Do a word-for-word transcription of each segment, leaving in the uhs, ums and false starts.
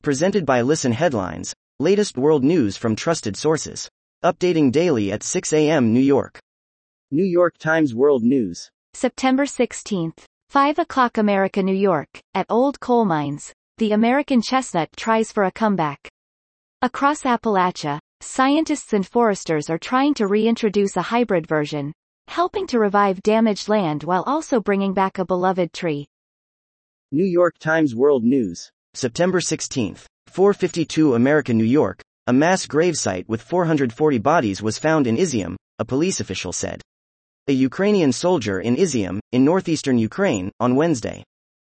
Presented by Listen Headlines, latest world news from trusted sources. Updating daily at six a m New York. New York Times World News. September sixteenth. five o'clock America, New York. At old coal mines, the American chestnut tries for a comeback. Across Appalachia, scientists and foresters are trying to reintroduce a hybrid version, helping to revive damaged land while also bringing back a beloved tree. New York Times World News. September sixteenth. four fifty-two America, New York. A mass gravesite with four hundred forty bodies was found in Izium, a police official said. A Ukrainian soldier in Izium, in northeastern Ukraine, on Wednesday.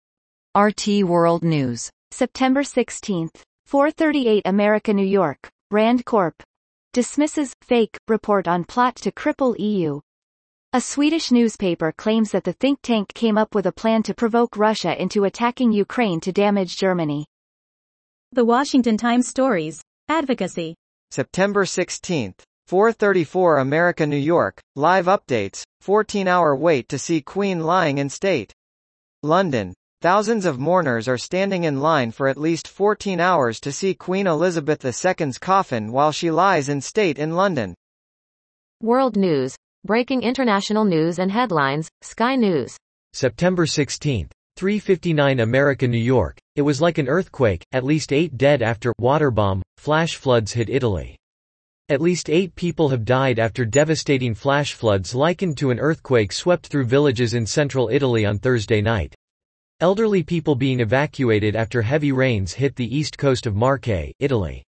R T World News. September sixteenth. four thirty-eight America, New York. Rand Corp dismisses fake report on plot to cripple E U. A Swedish newspaper claims that the think tank came up with a plan to provoke Russia into attacking Ukraine to damage Germany. The Washington Times Stories. Advocacy. September sixteenth. four thirty-four America, New York. Live updates. fourteen hour wait to see Queen lying in state. London. Thousands of mourners are standing in line for at least fourteen hours to see Queen Elizabeth the Second's coffin while she lies in state in London. World News. Breaking international news and headlines. Sky News. September sixteenth. three fifty-nine America, New York. It was like an earthquake, at least eight dead after water bomb, flash floods hit Italy. At least eight people have died after devastating flash floods likened to an earthquake swept through villages in central Italy on Thursday night. Elderly people being evacuated after heavy rains hit the east coast of Marche, Italy.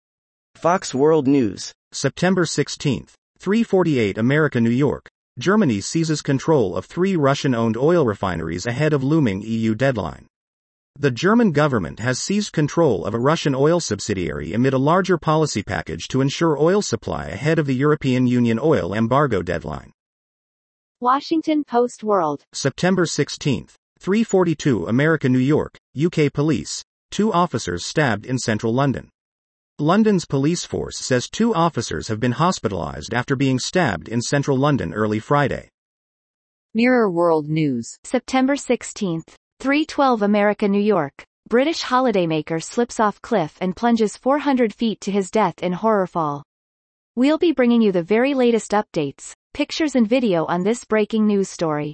Fox World News. September sixteenth. three forty-eight America, New York. Germany seizes control of three Russian-owned oil refineries ahead of looming E U deadline. The German government has seized control of a Russian oil subsidiary amid a larger policy package to ensure oil supply ahead of the European Union oil embargo deadline. Washington Post World. September sixteenth. three forty-two America, New York. U K police. Two officers stabbed in central London. London's police force says two officers have been hospitalized after being stabbed in central London early Friday. Mirror World News. September sixteenth. three twelve America, New York. British holidaymaker slips off cliff and plunges four hundred feet to his death in horror fall. We'll be bringing you the very latest updates, pictures and video on this breaking news story.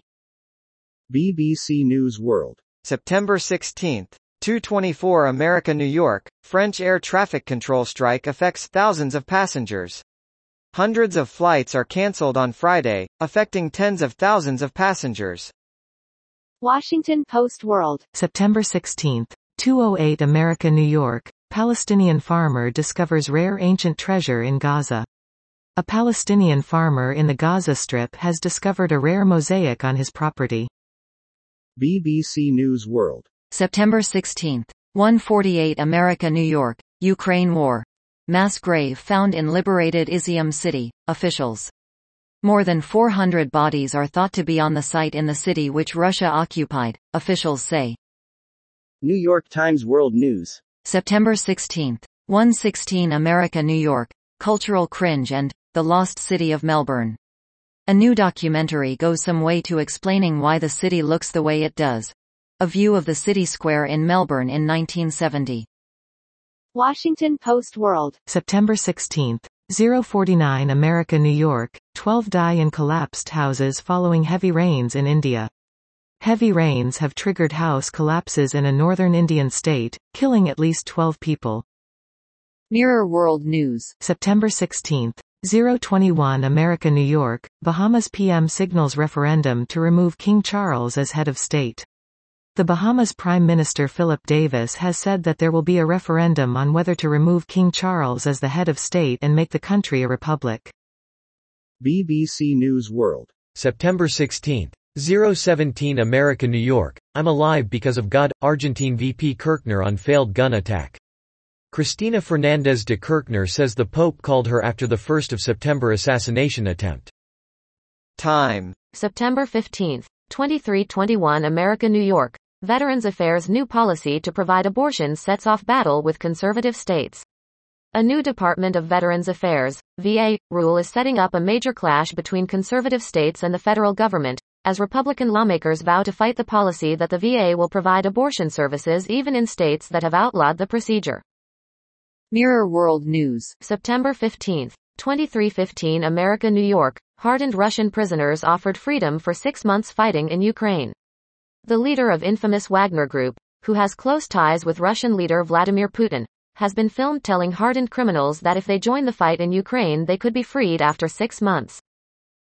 B B C News World. September sixteenth. two twenty-four America, New York. French air traffic control strike affects thousands of passengers. Hundreds of flights are cancelled on Friday, affecting tens of thousands of passengers. Washington Post World. September sixteenth. two oh eight America, New York. Palestinian farmer discovers rare ancient treasure in Gaza. A Palestinian farmer in the Gaza Strip has discovered a rare mosaic on his property. B B C News World. September sixteenth. one forty-eight America, New York. Ukraine war. Mass grave found in liberated Izium city, officials. More than four hundred bodies are thought to be on the site in the city which Russia occupied, officials say. New York Times World News. September sixteenth. one sixteen America, New York. Cultural cringe and the lost city of Melbourne. A new documentary goes some way to explaining why the city looks the way it does. A view of the city square in Melbourne in nineteen seventy. Washington Post World. September sixteenth. oh forty-nine America, New York. twelve die in collapsed houses following heavy rains in India. Heavy rains have triggered house collapses in a northern Indian state, killing at least twelve people. Mirror World News. September sixteenth. oh twenty-one America, New York. Bahamas P M signals referendum to remove King Charles as head of state. The Bahamas Prime Minister Philip Davis has said that there will be a referendum on whether to remove King Charles as the head of state and make the country a republic. B B C News World. September sixteenth. oh seventeen America, New York. I'm alive because of God. Argentine V P Kirchner on failed gun attack. Cristina Fernández de Kirchner says the Pope called her after the first of September assassination attempt. Time. September fifteenth. twenty-three twenty-one America, New York. Veterans Affairs new policy to provide abortions sets off battle with conservative states. A new Department of Veterans Affairs, V A, rule is setting up a major clash between conservative states and the federal government, as Republican lawmakers vow to fight the policy that the V A will provide abortion services even in states that have outlawed the procedure. Mirror World News. September fifteenth. twenty-three fifteen America, New York. Hardened Russian prisoners offered freedom for six months fighting in Ukraine. The leader of infamous Wagner Group, who has close ties with Russian leader Vladimir Putin, has been filmed telling hardened criminals that if they join the fight in Ukraine they could be freed after six months.